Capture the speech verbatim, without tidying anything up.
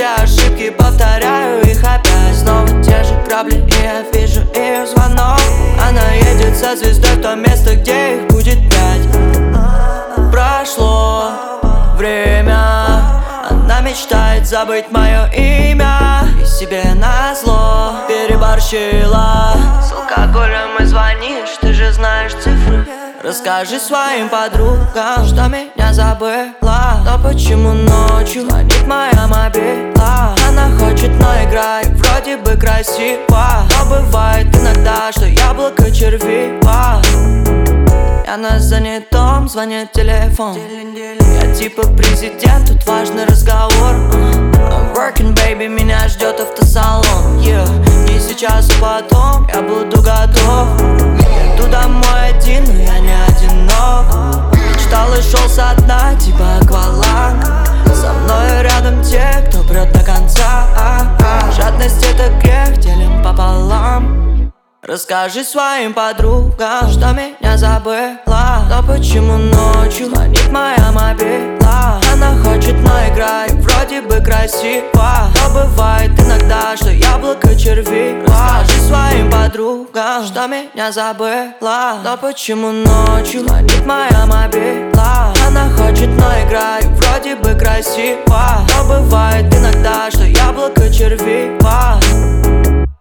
все ошибки, повторяю их опять. Снова те же грабли, и я вижу ее звонок. Она едет со звездой в то место, где их будет пять. Прошло время, она мечтает забыть мое имя и себе назло переборщила. С алкоголем и звонишь, ты же знаешь цифры. Расскажи своим подругам, что меня забыла. Но почему ночью звонит моя мобила? Она хочет, но играет вроде бы красиво. Но бывает иногда, что яблоко червиво. Я на занятом, звонит телефон. Я типа президент, тут важный разговор. I'm working, baby, меня ждет автосалон. Yeah. Не сейчас, а потом я буду готов. Иду домой один, но я не одинок. Мечтал и шел со дна, типа акваланг. Со мной рядом те, кто прет до конца. Жадность это грех, делим пополам. Расскажи своим подругам, что меня забыла. Но почему ночью звонит моя мобила? Она хочет, но играет вроде бы красиво. Но бывает иногда, что яблоко червиво. Расскажи своим подругам, что меня забыла. Но почему ночью звонит моя мобила? Она хочет, но играет вроде бы красиво. Но бывает